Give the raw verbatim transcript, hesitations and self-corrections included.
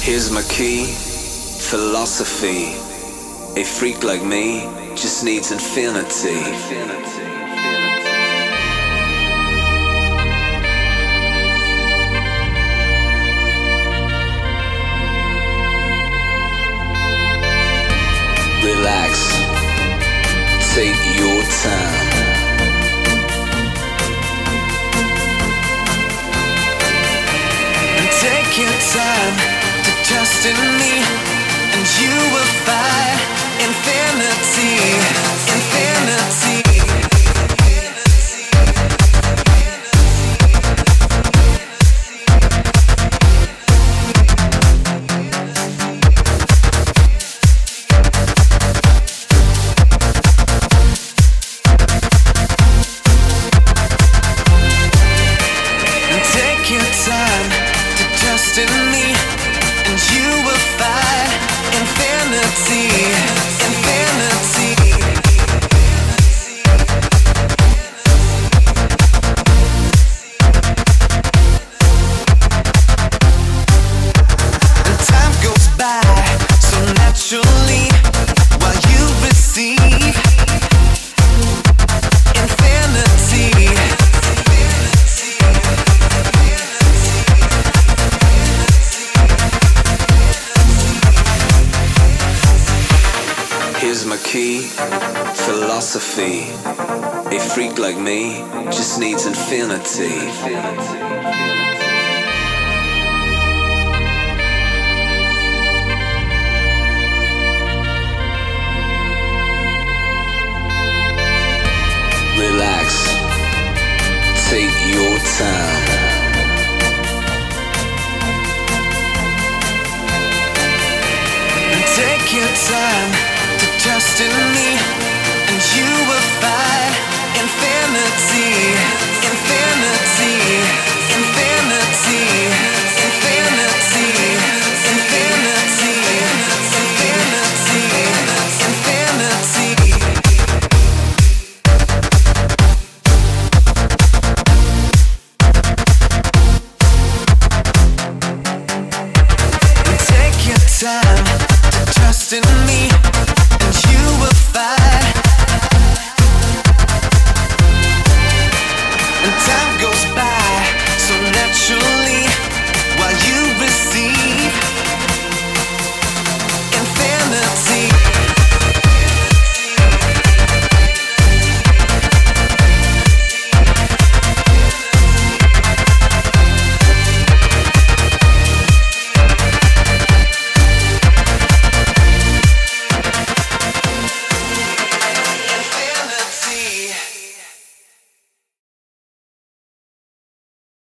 Here's my key, philosophy. A freak like me just needs infinity. Relax, take your time. And take your time to trust in me, and you will find infinity, infinity. Philosophy. A freak like me just needs infinity. Relax, take your time. Take your time to trust in me, and you will find infinity, infinity, infinity, infinity, infinity, infinity. Take your time to trust in me.